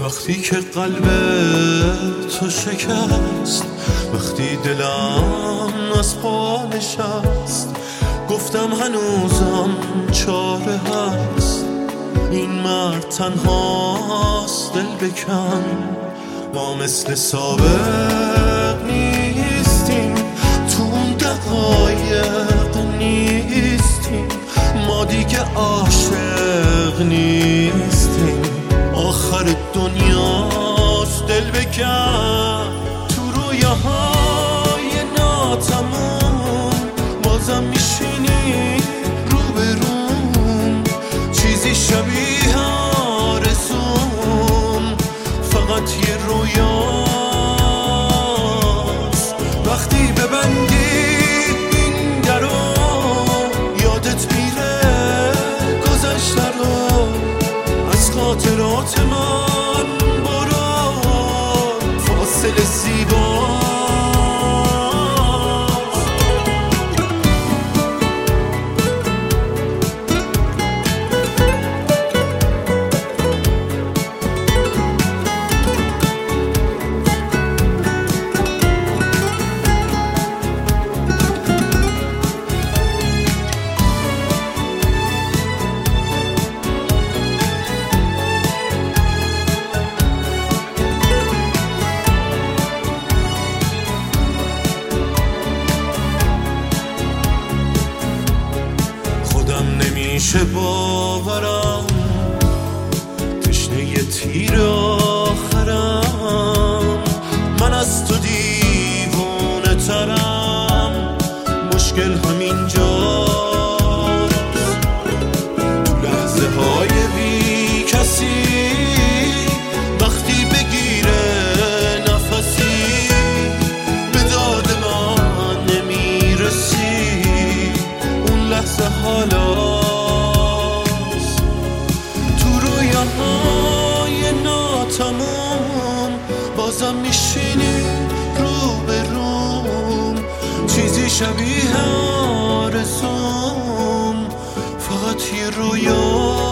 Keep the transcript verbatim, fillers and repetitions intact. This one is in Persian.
وقتی که قلب تو شکست، وقتی دلم از پا نشست، گفتم هنوزم چاره هست، این مرد تنهاست دل بکن. ما مثل سابق نیستیم، تو اون دقایق نیستیم، ما دیگه عاشق نیستیم. آخر دنیاست دل بکن، تو رویاهای ناتموم بازم میشینی رو به روم، چیزی شبیه آرزوم فقط یه رویاست. وقتی ببندی این درو یادت میره گذشته رو، از خاطرات من برو، فاصله زیبا. نمیشه باورم تشنه یه تیر آخرم، من از تو دیوونه ترم، مشکل همینجاست. تو لحظه های بی کسی وقتی بگیره نفسی، به داد من نمیرسی، اون لحظه حالا تموم بازم میشینی رو به روم، چیزی شبیه آرزوم فقط یه رویا.